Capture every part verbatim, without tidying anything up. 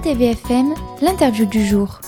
T V F M, l'interview du jour.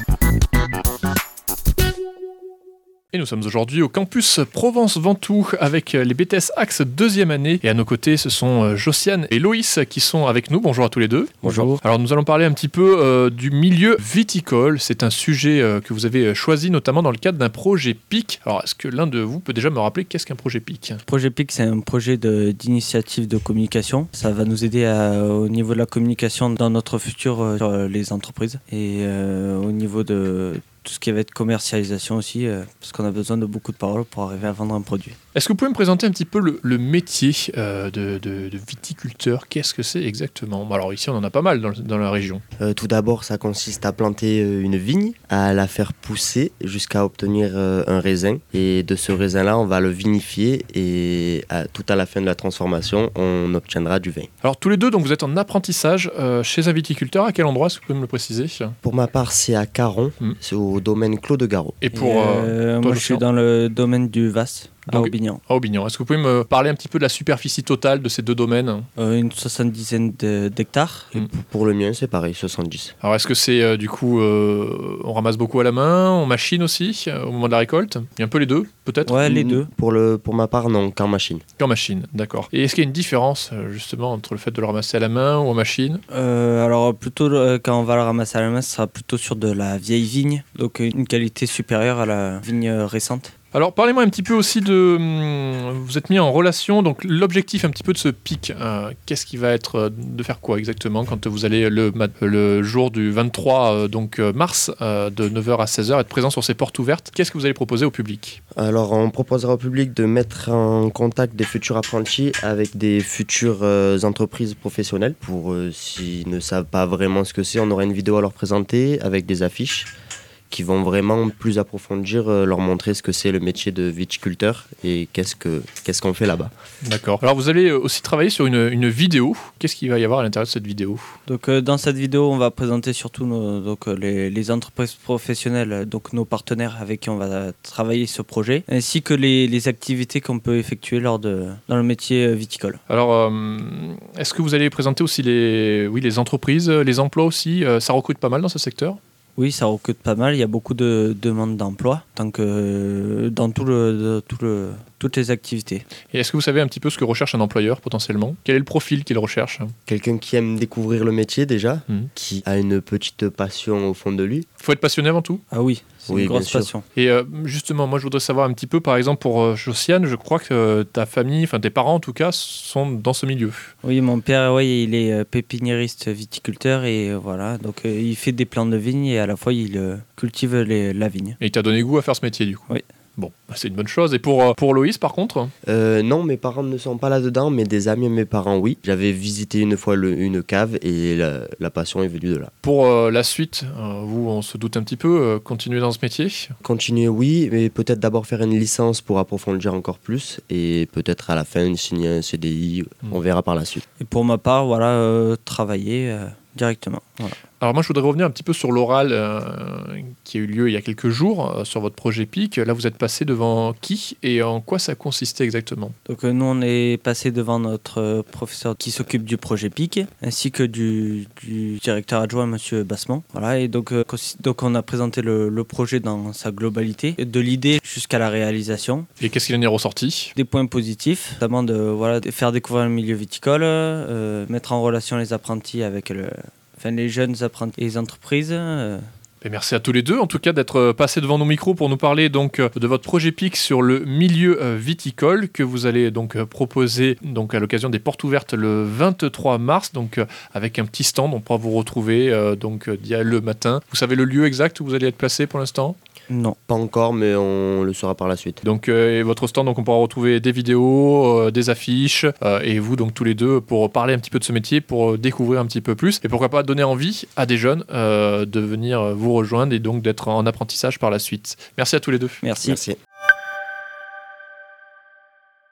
Et nous sommes aujourd'hui au campus Provence-Ventoux avec les B T S Axe deuxième année. Et à nos côtés, ce sont Josiane et Loïs qui sont avec nous. Bonjour à tous les deux. Bonjour. Alors nous allons parler un petit peu euh, du milieu viticole. C'est un sujet euh, que vous avez choisi notamment dans le cadre d'un projet P I C. Alors est-ce que l'un de vous peut déjà me rappeler qu'est-ce qu'un projet P I C ? Le projet P I C, c'est un projet de, d'initiative de communication. Ça va nous aider à, au niveau de la communication dans notre futur euh, sur les entreprises et euh, au niveau de tout ce qui va être commercialisation aussi, euh, parce qu'on a besoin de beaucoup de paroles pour arriver à vendre un produit. Est-ce que vous pouvez me présenter un petit peu le, le métier euh, de, de, de viticulteur ? Qu'est-ce que c'est exactement ? Bon, alors ici, on en a pas mal dans, dans la région. Euh, tout d'abord, ça consiste à planter euh, une vigne, à la faire pousser jusqu'à obtenir euh, un raisin. Et de ce raisin-là, on va le vinifier et à, tout à la fin de la transformation, on obtiendra du vin. Alors tous les deux, donc vous êtes en apprentissage euh, chez un viticulteur. À quel endroit ? Est-ce que vous pouvez me le préciser ? Pour ma part, c'est à Caron, mmh. c'est au domaine Clos de Garot. Et pour et euh, euh, moi, je suis dans le domaine du Vasse. À Donc, Aubignan. À Aubignan. Est-ce que vous pouvez me parler un petit peu de la superficie totale de ces deux domaines ? Euh, une soixante-dizaine de, d'hectares. Mm. Pour le mien, c'est pareil, soixante-dix. Alors, est-ce que c'est euh, du coup, euh, on ramasse beaucoup à la main, on machine aussi euh, au moment de la récolte ? Il y a un peu les deux, peut-être ? Ouais, les deux. Pour, le, pour ma part, non, qu'en machine. Qu'en machine, d'accord. Et est-ce qu'il y a une différence euh, justement entre le fait de le ramasser à la main ou en machine ? Euh, alors plutôt euh, quand on va le ramasser à la main, ce sera plutôt sur de la vieille vigne, donc une qualité supérieure à la vigne récente. Alors, parlez-moi un petit peu aussi de... Hum, vous êtes mis en relation, donc l'objectif un petit peu de ce P I C, euh, qu'est-ce qui va être euh, de faire quoi exactement quand vous allez le, le jour du vingt-trois euh, donc, euh, mars euh, de neuf heures à seize heures être présent sur ces portes ouvertes ? Qu'est-ce que vous allez proposer au public ? Alors, on proposera au public de mettre en contact des futurs apprentis avec des futures euh, entreprises professionnelles. Pour euh, s'ils ne savent pas vraiment ce que c'est, on aura une vidéo à leur présenter avec des affiches qui vont vraiment plus approfondir, euh, leur montrer ce que c'est le métier de viticulteur et qu'est-ce, que, qu'est-ce qu'on fait là-bas. D'accord. Alors vous allez aussi travailler sur une, une vidéo. Qu'est-ce qu'il va y avoir à l'intérieur de cette vidéo ? Donc euh, dans cette vidéo, on va présenter surtout nos, donc, euh, les, les entreprises professionnelles, donc nos partenaires avec qui on va travailler ce projet, ainsi que les, les activités qu'on peut effectuer lors de, dans le métier viticole. Alors, euh, est-ce que vous allez présenter aussi les, oui, les entreprises, les emplois aussi ? euh, Ça recrute pas mal dans ce secteur ? Oui, ça recrute pas mal. Il y a beaucoup de demandes d'emploi tant que, euh, dans tout le, tout le, toutes les activités. Et est-ce que vous savez un petit peu ce que recherche un employeur potentiellement ? Quel est le profil qu'il recherche ? Quelqu'un qui aime découvrir le métier déjà, mmh. qui a une petite passion au fond de lui. Il faut être passionné avant tout ? Ah oui, c'est oui, une grosse passion. Et euh, justement, moi je voudrais savoir un petit peu, par exemple pour euh, Josiane, je crois que euh, ta famille, enfin tes parents en tout cas, sont dans ce milieu. Oui, mon père, oui, il est euh, pépiniériste viticulteur et euh, voilà, donc euh, il fait des plants de vigne et à la fois il euh, cultive les, la vigne. Et il t'a donné goût à faire ce métier du coup ? Oui. Bon, c'est une bonne chose. Et pour, euh, pour Loïs, par contre ? euh, Non, mes parents ne sont pas là-dedans, mais des amis de mes parents, oui. J'avais visité une fois le, une cave et la, la passion est venue de là. Pour euh, la suite, euh, vous, on se doute un petit peu, euh, continuer dans ce métier ? Continuer, oui, mais peut-être d'abord faire une licence pour approfondir encore plus et peut-être à la fin signer un C D I. Mmh. On verra par la suite. Et pour ma part, voilà, euh, travailler euh, directement. Voilà. Alors moi, je voudrais revenir un petit peu sur l'oral euh, qui a eu lieu il y a quelques jours euh, sur votre projet P I C. Là, vous êtes passé devant qui et en quoi ça consistait exactement ? Donc euh, nous, on est passé devant notre euh, professeur qui s'occupe du projet P I C, ainsi que du, du directeur adjoint, Monsieur Bassemont. Voilà, et donc, euh, donc on a présenté le, le projet dans sa globalité, de l'idée jusqu'à la réalisation. Et qu'est-ce qu'il en est ressorti ? Des points positifs, notamment de, voilà, de faire découvrir le milieu viticole, euh, mettre en relation les apprentis avec le... Enfin, les jeunes apprentis et les entreprises. Euh... Et merci à tous les deux, en tout cas, d'être passés devant nos micros pour nous parler donc de votre projet P I C sur le milieu viticole que vous allez donc proposer donc à l'occasion des portes ouvertes le vingt-trois mars, donc avec un petit stand. On pourra vous retrouver euh, donc le matin. Vous savez le lieu exact où vous allez être placé pour l'instant ? Non. Pas encore, mais on le saura par la suite. Donc, euh, et votre stand, donc on pourra retrouver des vidéos, euh, des affiches, euh, et vous, donc tous les deux, pour parler un petit peu de ce métier, pour découvrir un petit peu plus, et pourquoi pas donner envie à des jeunes euh, de venir vous rejoindre et donc d'être en apprentissage par la suite. Merci à tous les deux. Merci. Merci.